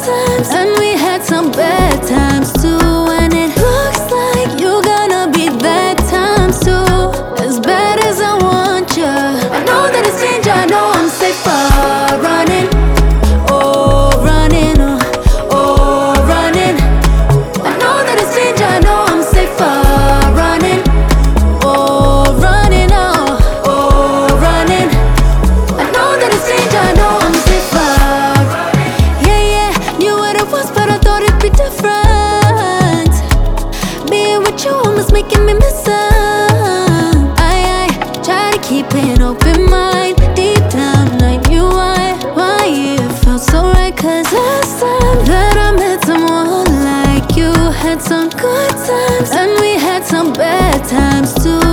times and we had some bad times too. And it looks like you're gonna be bad times too. As bad as I want ya, I know that it's danger, I know I'm safer running. Oh, running, oh, running. I know that it's danger, I know I'm safer running. Oh, running, oh, running. I know that it's danger, I know I'm safer. Yeah, yeah, knew what it was, but I thought it'd be different. Being with you almost making me miss her. I try to keep an open mind. Deep down I knew why it felt so right. Cause last time that I met someone like you, had some good times and we had some bad times too.